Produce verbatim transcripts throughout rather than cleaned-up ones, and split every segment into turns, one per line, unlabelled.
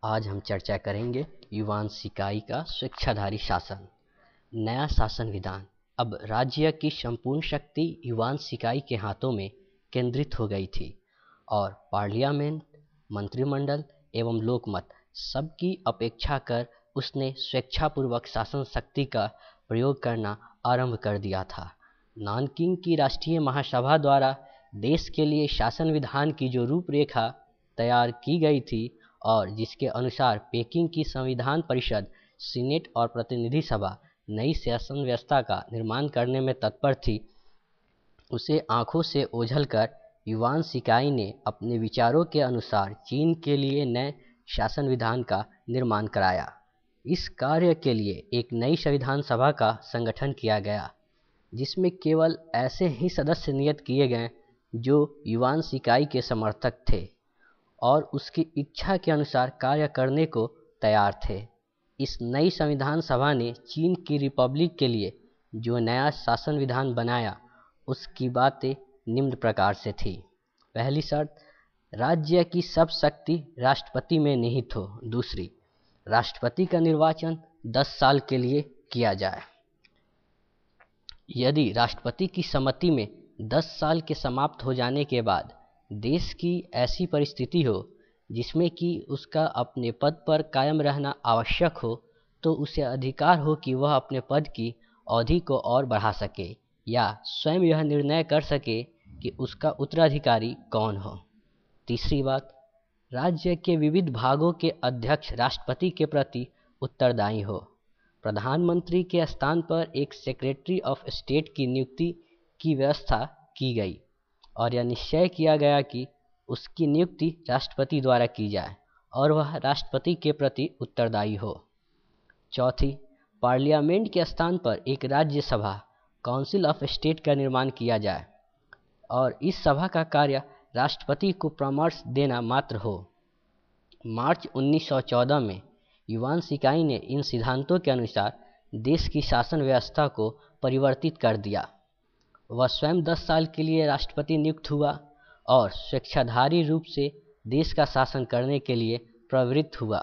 आज हम चर्चा करेंगे युवान शिकाई का स्वेच्छाधारी शासन। नया शासन विधान। अब राज्य की संपूर्ण शक्ति युवान शिकाई के हाथों में केंद्रित हो गई थी और पार्लियामेंट, मंत्रिमंडल एवं लोकमत सबकी अपेक्षा कर उसने स्वेच्छापूर्वक शासन शक्ति का प्रयोग करना आरंभ कर दिया था। नानकिंग की राष्ट्रीय महासभा द्वारा देश के लिए शासन विधान की जो रूपरेखा तैयार की गई थी और जिसके अनुसार पेकिंग की संविधान परिषद, सीनेट और प्रतिनिधि सभा नई शासन व्यवस्था का निर्माण करने में तत्पर थी, उसे आंखों से ओझल कर युवान शिकाई ने अपने विचारों के अनुसार चीन के लिए नए शासन विधान का निर्माण कराया। इस कार्य के लिए एक नई संविधान सभा का संगठन किया गया, जिसमें केवल ऐसे ही सदस्य नियत किए गए जो युवान शिकाई के समर्थक थे और उसकी इच्छा के अनुसार कार्य करने को तैयार थे। इस नई संविधान सभा ने चीन की रिपब्लिक के लिए जो नया शासन विधान बनाया, उसकी बातें निम्न प्रकार से थी। पहली शर्त, राज्य की सब शक्ति राष्ट्रपति में निहित हो। दूसरी, राष्ट्रपति का निर्वाचन दस साल के लिए किया जाए। यदि राष्ट्रपति की सम्मति में दस साल के समाप्त हो जाने के बाद देश की ऐसी परिस्थिति हो जिसमें कि उसका अपने पद पर कायम रहना आवश्यक हो, तो उसे अधिकार हो कि वह अपने पद की अवधि को और बढ़ा सके या स्वयं यह निर्णय कर सके कि उसका उत्तराधिकारी कौन हो। तीसरी बात, राज्य के विविध भागों के अध्यक्ष राष्ट्रपति के प्रति उत्तरदायी हो। प्रधानमंत्री के स्थान पर एक सेक्रेटरी ऑफ स्टेट की नियुक्ति की व्यवस्था की गई और यह निश्चय किया गया कि उसकी नियुक्ति राष्ट्रपति द्वारा की जाए और वह राष्ट्रपति के प्रति उत्तरदायी हो। चौथी, पार्लियामेंट के स्थान पर एक राज्यसभा, काउंसिल ऑफ स्टेट का निर्माण किया जाए और इस सभा का कार्य राष्ट्रपति को परामर्श देना मात्र हो। मार्च उन्नीस सौ चौदह में युवान शिकाई ने इन सिद्धांतों के अनुसार देश की शासन व्यवस्था को परिवर्तित कर दिया। वह स्वयं दस साल के लिए राष्ट्रपति नियुक्त हुआ और स्वेच्छाधारी रूप से देश का शासन करने के लिए प्रवृत्त हुआ।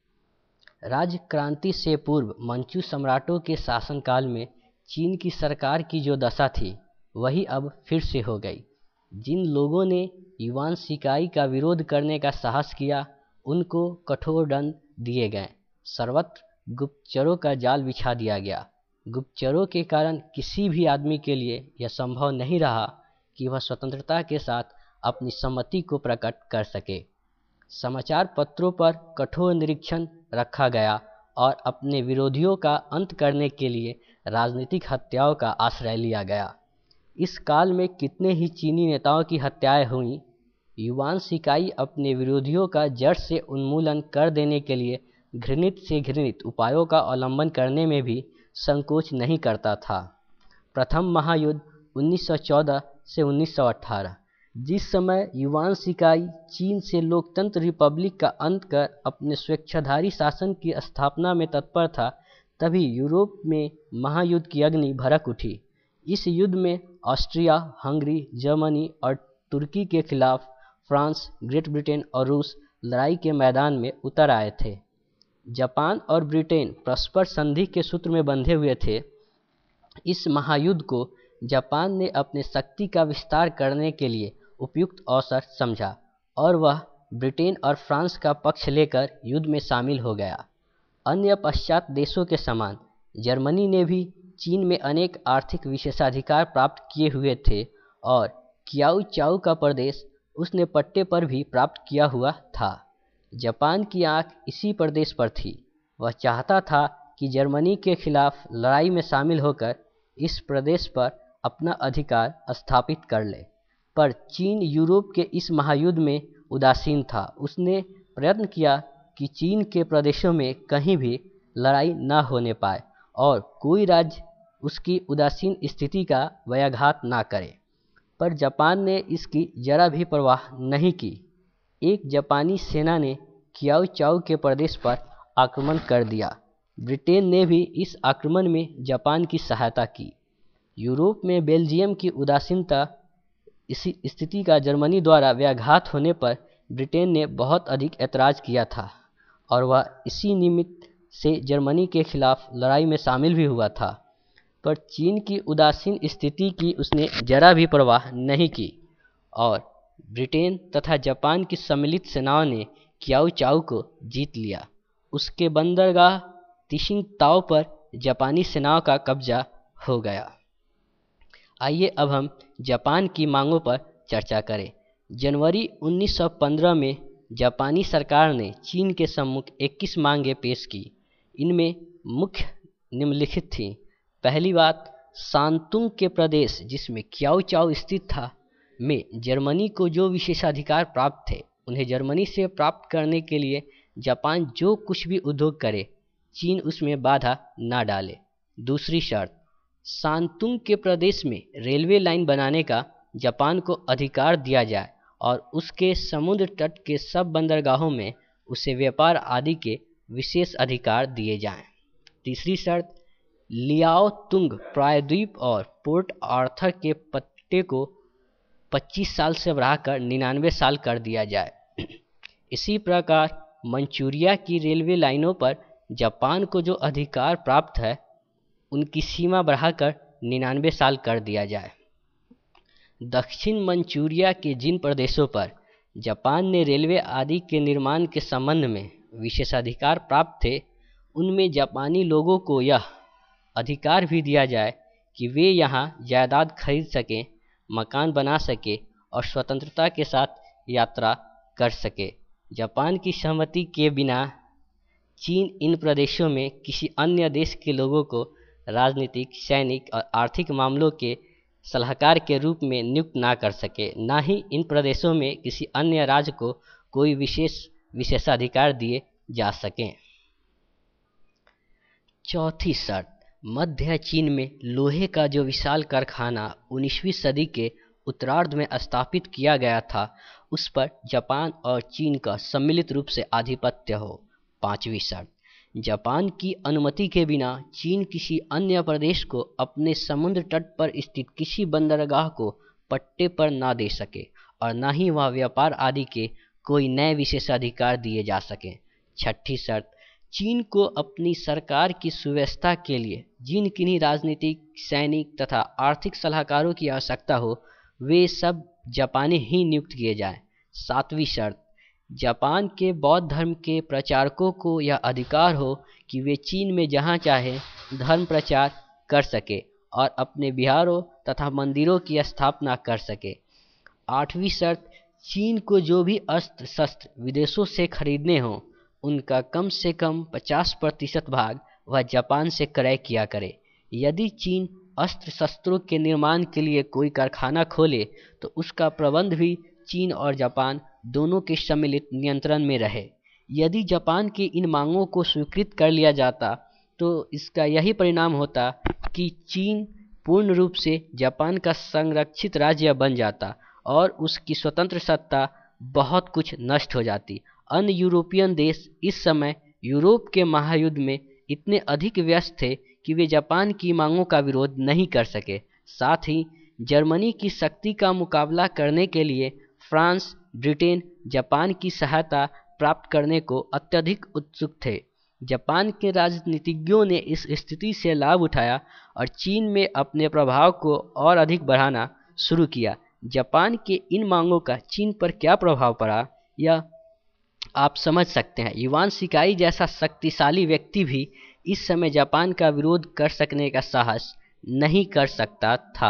राज्य क्रांति से पूर्व मंचू सम्राटों के शासनकाल में चीन की सरकार की जो दशा थी, वही अब फिर से हो गई। जिन लोगों ने युवान शिकाई का विरोध करने का साहस किया, उनको कठोर दंड दिए गए। सर्वत्र गुप्तचरों का जाल बिछा दिया गया। गुप्तचरों के कारण किसी भी आदमी के लिए यह संभव नहीं रहा कि वह स्वतंत्रता के साथ अपनी सम्मति को प्रकट कर सके। समाचार पत्रों पर कठोर निरीक्षण रखा गया और अपने विरोधियों का अंत करने के लिए राजनीतिक हत्याओं का आश्रय लिया गया। इस काल में कितने ही चीनी नेताओं की हत्याएं हुईं। युवान शिकाई अपने विरोधियों का जड़ से उन्मूलन कर देने के लिए घृणित से घृणित उपायों का अवलंबन करने में भी संकोच नहीं करता था। प्रथम महायुद्ध उन्नीस सौ चौदह से उन्नीस सौ अठारह, जिस समय युवान शिकाई चीन से लोकतंत्र रिपब्लिक का अंत कर अपने स्वेच्छाधारी शासन की स्थापना में तत्पर था, तभी यूरोप में महायुद्ध की अग्नि भड़क उठी। इस युद्ध में ऑस्ट्रिया, हंगरी, जर्मनी और तुर्की के खिलाफ फ्रांस, ग्रेट ब्रिटेन और रूस लड़ाई के मैदान में उतर आए थे। जापान और ब्रिटेन परस्पर संधि के सूत्र में बंधे हुए थे। इस महायुद्ध को जापान ने अपने शक्ति का विस्तार करने के लिए उपयुक्त अवसर समझा और वह ब्रिटेन और फ्रांस का पक्ष लेकर युद्ध में शामिल हो गया। अन्य पश्चात देशों के समान जर्मनी ने भी चीन में अनेक आर्थिक विशेषाधिकार प्राप्त किए हुए थे और कियाओ चाओ का प्रदेश उसने पट्टे पर भी प्राप्त किया हुआ था। जापान की आंख इसी प्रदेश पर थी। वह चाहता था कि जर्मनी के खिलाफ लड़ाई में शामिल होकर इस प्रदेश पर अपना अधिकार स्थापित कर ले, पर चीन यूरोप के इस महायुद्ध में उदासीन था। उसने प्रयत्न किया कि चीन के प्रदेशों में कहीं भी लड़ाई न होने पाए और कोई राज्य उसकी उदासीन स्थिति का व्याघात ना करे, पर जापान ने इसकी जरा भी परवाह नहीं की। एक जापानी सेना ने कियाओ चाओ के प्रदेश पर आक्रमण कर दिया। ब्रिटेन ने भी इस आक्रमण में जापान की सहायता की। यूरोप में बेल्जियम की उदासीनता इसी स्थिति का जर्मनी द्वारा व्याघात होने पर ब्रिटेन ने बहुत अधिक ऐतराज़ किया था और वह इसी निमित्त से जर्मनी के खिलाफ लड़ाई में शामिल भी हुआ था। पर चीन की उदासीन स्थिति की उसने जरा भी परवाह नहीं की और ब्रिटेन तथा जापान की सम्मिलित सेनाओं ने क्याओ चाओ को जीत लिया। उसके बंदरगाह तिशिंगताओ पर जापानी सेनाओं का कब्जा हो गया। आइए अब हम जापान की मांगों पर चर्चा करें। जनवरी उन्नीस सौ पंद्रह में जापानी सरकार ने चीन के सम्मुख इक्कीस मांगें पेश की। इनमें मुख्य निम्नलिखित थीं। पहली बात, शांतुंग के प्रदेश जिसमें क्याओ चाओ स्थित था में जर्मनी को जो विशेषाधिकार प्राप्त थे उन्हें जर्मनी से प्राप्त करने के लिए जापान जो कुछ भी उद्योग करे चीन उसमें बाधा ना डाले। दूसरी शर्त, शांतुंग के प्रदेश में रेलवे लाइन बनाने का जापान को अधिकार दिया जाए और उसके समुद्र तट के सब बंदरगाहों में उसे व्यापार आदि के विशेष अधिकार दिए जाएं। तीसरी शर्त, लियाओ तुंग प्रायद्वीप और पोर्ट आर्थर के पट्टे को पच्चीस साल से बढ़ाकर निन्यानवे साल कर दिया जाए। इसी प्रकार मंचूरिया की रेलवे लाइनों पर जापान को जो अधिकार प्राप्त है उनकी सीमा बढ़ाकर निन्यानवे साल कर दिया जाए। दक्षिण मंचूरिया के जिन प्रदेशों पर जापान ने रेलवे आदि के निर्माण के संबंध में विशेषाधिकार प्राप्त थे उनमें जापानी लोगों को यह अधिकार भी दिया जाए कि वे यहाँ जायदाद खरीद सकें, मकान बना सके और स्वतंत्रता के साथ यात्रा कर सके। जापान की सहमति के बिना चीन इन प्रदेशों में किसी अन्य देश के लोगों को राजनीतिक, सैनिक और आर्थिक मामलों के सलाहकार के रूप में नियुक्त ना कर सके, ना ही इन प्रदेशों में किसी अन्य राज्य को कोई विशेष विशेषाधिकार दिए जा सकें। चौथी शर्त, मध्य चीन में लोहे का जो विशाल कारखाना उन्नीसवीं सदी के उत्तरार्ध में स्थापित किया गया था उस पर जापान और चीन का सम्मिलित रूप से आधिपत्य हो। पांचवी शर्त, जापान की अनुमति के बिना चीन किसी अन्य प्रदेश को अपने समुद्र तट पर स्थित किसी बंदरगाह को पट्टे पर ना दे सके और ना ही वह व्यापार आदि के कोई नए विशेषाधिकार दिए जा सके। छठी शर्त, चीन को अपनी सरकार की सुव्यवस्था के लिए जिन किन्हीं राजनीतिक, सैनिक तथा आर्थिक सलाहकारों की आवश्यकता हो वे सब जापानी ही नियुक्त किए जाएं। सातवीं शर्त, जापान के बौद्ध धर्म के प्रचारकों को यह अधिकार हो कि वे चीन में जहाँ चाहे धर्म प्रचार कर सके और अपने विहारों तथा मंदिरों की स्थापना कर सके। आठवीं शर्त, चीन को जो भी अस्त्र शस्त्र विदेशों से खरीदने हों उनका कम से कम पचास प्रतिशत भाग वह जापान से क्रय किया करे। यदि चीन अस्त्र शस्त्रों के निर्माण के लिए कोई कारखाना खोले तो उसका प्रबंध भी चीन और जापान दोनों के सम्मिलित नियंत्रण में रहे। यदि जापान की इन मांगों को स्वीकृत कर लिया जाता तो इसका यही परिणाम होता कि चीन पूर्ण रूप से जापान का संरक्षित राज्य बन जाता और उसकी स्वतंत्र सत्ता बहुत कुछ नष्ट हो जाती। अन्य यूरोपियन देश इस समय यूरोप के महायुद्ध में इतने अधिक व्यस्त थे कि वे जापान की मांगों का विरोध नहीं कर सके। साथ ही जर्मनी की शक्ति का मुकाबला करने के लिए फ्रांस, ब्रिटेन जापान की सहायता प्राप्त करने को अत्यधिक उत्सुक थे। जापान के राजनीतिज्ञों ने इस स्थिति से लाभ उठाया और चीन में अपने प्रभाव को और अधिक बढ़ाना शुरू किया। जापान के इन मांगों का चीन पर क्या प्रभाव पड़ा यह आप समझ सकते हैं। युवान शिकाई जैसा शक्तिशाली व्यक्ति भी इस समय जापान का विरोध कर सकने का साहस नहीं कर सकता था।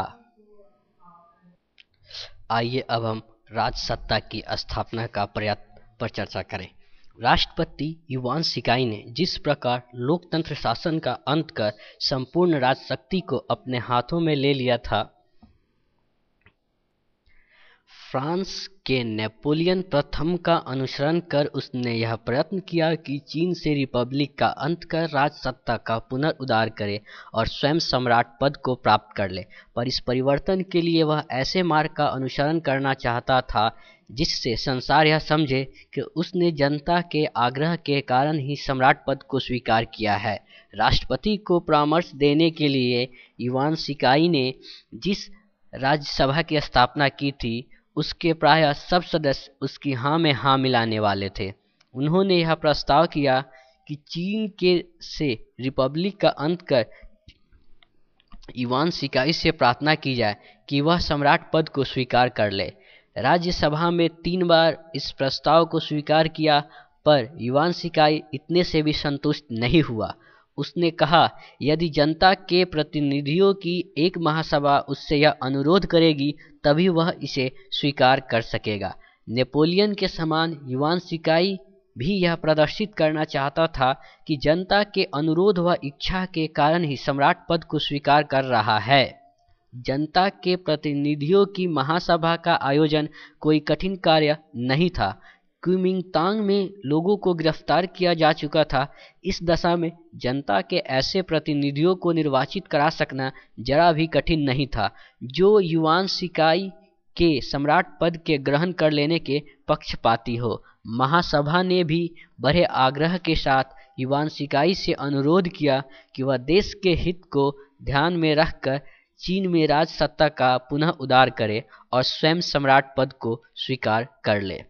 आइए अब हम राजसत्ता की स्थापना का प्रयत्न पर चर्चा करें। राष्ट्रपति युवान शिकाई ने जिस प्रकार लोकतंत्र शासन का अंत कर संपूर्ण राजशक्ति को अपने हाथों में ले लिया था, फ्रांस के नेपोलियन प्रथम का अनुसरण कर उसने यह प्रयत्न किया कि चीन से रिपब्लिक का अंत कर राजसत्ता का पुनरुद्धार करे और स्वयं सम्राट पद को प्राप्त कर ले। पर इस परिवर्तन के लिए वह ऐसे मार्ग का अनुसरण करना चाहता था जिससे संसार यह समझे कि उसने जनता के आग्रह के कारण ही सम्राट पद को स्वीकार किया है। राष्ट्रपति को परामर्श देने के लिए युवान शिकाई ने जिस राज्यसभा की स्थापना की थी उसके प्रायः सब सदस्य उसकी हाँ में हाँ मिलाने वाले थे। उन्होंने यह प्रस्ताव किया कि चीन के से रिपब्लिक का अंत कर युआन शिकाई से प्रार्थना की जाए कि वह सम्राट पद को स्वीकार कर ले। राज्यसभा में तीन बार इस प्रस्ताव को स्वीकार किया, पर युआन शिकाई इतने से भी संतुष्ट नहीं हुआ। उसने कहा, यदि जनता के प्रतिनिधियों की एक महासभा उससे यह अनुरोध करेगी तभी वह इसे स्वीकार कर सकेगा। नेपोलियन के समान युआन शिकाई भी यह प्रदर्शित करना चाहता था कि जनता के अनुरोध व इच्छा के कारण ही सम्राट पद को स्वीकार कर रहा है। जनता के प्रतिनिधियों की महासभा का आयोजन कोई कठिन कार्य नहीं था। कुमिंगतांग में लोगों को गिरफ्तार किया जा चुका था। इस दशा में जनता के ऐसे प्रतिनिधियों को निर्वाचित करा सकना जरा भी कठिन नहीं था जो युआन शिकाई के सम्राट पद के ग्रहण कर लेने के पक्षपाती हो। महासभा ने भी बड़े आग्रह के साथ युआन शिकाई से अनुरोध किया कि वह देश के हित को ध्यान में रखकर चीन में राज सत्ता का पुनः उद्धार करे और स्वयं सम्राट पद को स्वीकार कर ले।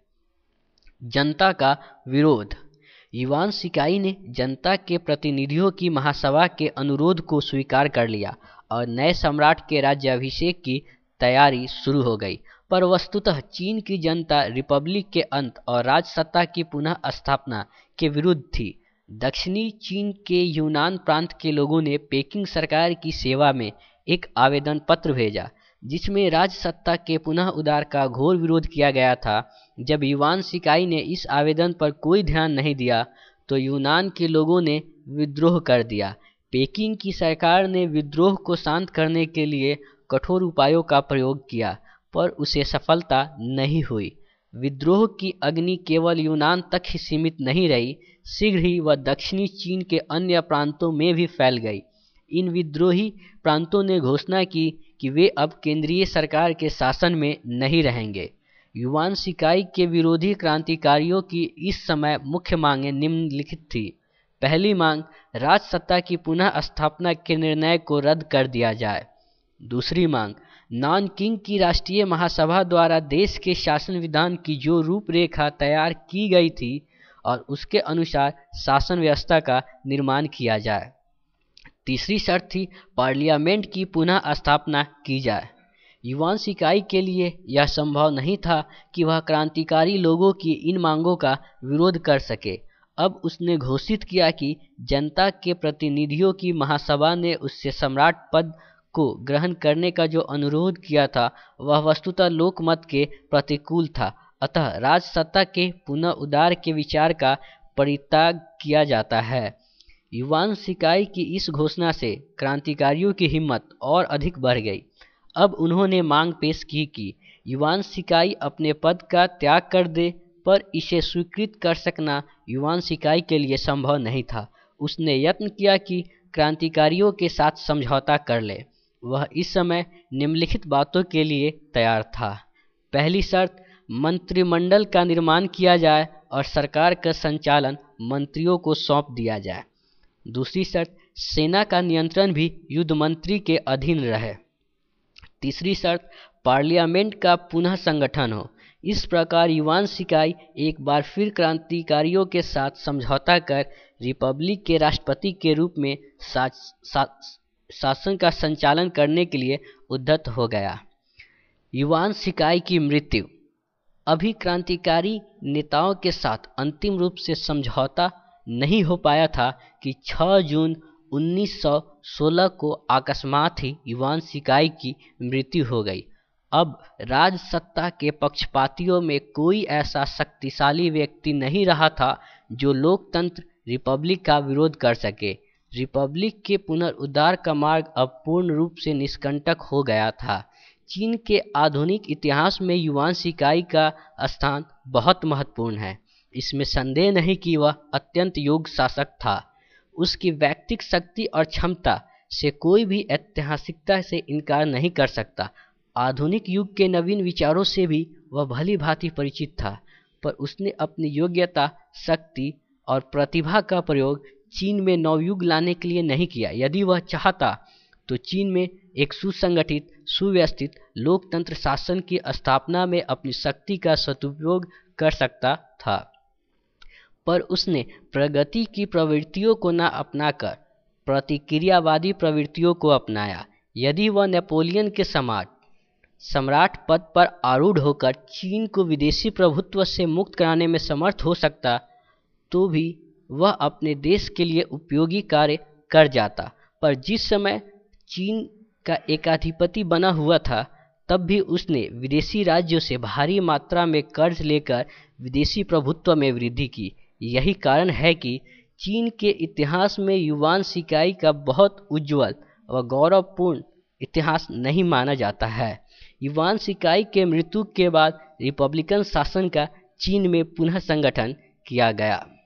जनता का विरोध। युआन शिकाई ने जनता के प्रतिनिधियों की महासभा के अनुरोध को स्वीकार कर लिया और नए सम्राट के राज्याभिषेक की तैयारी शुरू हो गई। पर वस्तुतः चीन की जनता रिपब्लिक के अंत और राजसत्ता की पुनः स्थापना के विरुद्ध थी। दक्षिणी चीन के यूनान प्रांत के लोगों ने पेकिंग सरकार की सेवा में एक आवेदन पत्र भेजा जिसमें राजसत्ता के पुनः उद्धार का घोर विरोध किया गया था। जब युआन शिकाई ने इस आवेदन पर कोई ध्यान नहीं दिया तो यूनान के लोगों ने विद्रोह कर दिया। पेकिंग की सरकार ने विद्रोह को शांत करने के लिए कठोर उपायों का प्रयोग किया, पर उसे सफलता नहीं हुई। विद्रोह की अग्नि केवल यूनान तक ही सीमित नहीं रही, शीघ्र ही वह दक्षिणी चीन के अन्य प्रांतों में भी फैल गई। इन विद्रोही प्रांतों ने घोषणा की कि वे अब केंद्रीय सरकार के शासन में नहीं रहेंगे। युआन शिकाई के विरोधी क्रांतिकारियों की इस समय मुख्य मांगें निम्नलिखित थी। पहली मांग, राजसत्ता की पुनः स्थापना के निर्णय को रद्द कर दिया जाए। दूसरी मांग, नानकिंग की राष्ट्रीय महासभा द्वारा देश के शासन विधान की जो रूपरेखा तैयार की गई थी और उसके अनुसार शासन व्यवस्था का निर्माण किया जाए। तीसरी शर्त थी, पार्लियामेंट की पुनः स्थापना की जाए। युआन शिकाई के लिए यह संभव नहीं था कि वह क्रांतिकारी लोगों की इन मांगों का विरोध कर सके। अब उसने घोषित किया कि जनता के प्रतिनिधियों की महासभा ने उससे सम्राट पद को ग्रहण करने का जो अनुरोध किया था वह वस्तुतः लोकमत के प्रतिकूल था। अतः राजसत्ता के पुनः उद्धार के विचार का परित्याग किया जाता है। युआन शिकाई की इस घोषणा से क्रांतिकारियों की हिम्मत और अधिक बढ़ गई। अब उन्होंने मांग पेश की कि युआन शिकाई अपने पद का त्याग कर दे, पर इसे स्वीकृत कर सकना युआन शिकाई के लिए संभव नहीं था। उसने यत्न किया कि क्रांतिकारियों के साथ समझौता कर ले। वह इस समय निम्नलिखित बातों के लिए तैयार था। पहली शर्त, मंत्रिमंडल का निर्माण किया जाए और सरकार का संचालन मंत्रियों को सौंप दिया जाए। दूसरी शर्त, सेना का नियंत्रण भी युद्ध मंत्री के अधीन रहे। तीसरी शर्त, पार्लियामेंट का पुनः संगठन हो। इस प्रकार युआन शिकाई एक बार फिर क्रांतिकारियों के साथ समझौता कर रिपब्लिक के राष्ट्रपति के रूप में सा, सा, शासन का संचालन करने के लिए उद्यत हो गया। युआन शिकाई की मृत्यु। अभी क्रांतिकारी नेताओं के साथ अंतिम रूप से समझौता नहीं हो पाया था कि छह जून उन्नीस सौ सोलह को अकस्मात ही युआन शिकाई की मृत्यु हो गई। अब राजसत्ता के पक्षपातियों में कोई ऐसा शक्तिशाली व्यक्ति नहीं रहा था जो लोकतंत्र रिपब्लिक का विरोध कर सके। रिपब्लिक के पुनरुद्धार का मार्ग अब पूर्ण रूप से निष्कंटक हो गया था। चीन के आधुनिक इतिहास में युआन शिकाई का स्थान बहुत महत्वपूर्ण है। इसमें संदेह नहीं कि वह अत्यंत योग्य शासक था। उसकी व्यक्तिगत शक्ति और क्षमता से कोई भी ऐतिहासिकता से इनकार नहीं कर सकता। आधुनिक युग के नवीन विचारों से भी वह भली भांति परिचित था, पर उसने अपनी योग्यता, शक्ति और प्रतिभा का प्रयोग चीन में नवयुग लाने के लिए नहीं किया। यदि वह चाहता तो चीन में एक सुसंगठित, सुव्यवस्थित लोकतंत्र शासन की स्थापना में अपनी शक्ति का सदुपयोग कर सकता था। पर उसने प्रगति की प्रवृत्तियों को न अपनाकर प्रतिक्रियावादी प्रवृत्तियों को अपनाया। यदि वह नेपोलियन के सम्राट सम्राट पद पर आरूढ़ होकर चीन को विदेशी प्रभुत्व से मुक्त कराने में समर्थ हो सकता, तो भी वह अपने देश के लिए उपयोगी कार्य कर जाता। पर जिस समय चीन का एकाधिपति बना हुआ था, तब भी उसने विदेशी राज्यों से भारी मात्रा में कर्ज लेकर विदेशी प्रभुत्व में वृद्धि की। यही कारण है कि चीन के इतिहास में युवान शिकाई का बहुत उज्जवल व गौरवपूर्ण इतिहास नहीं माना जाता है। युवान शिकाई के मृत्यु के बाद रिपब्लिकन शासन का चीन में पुनः संगठन किया गया।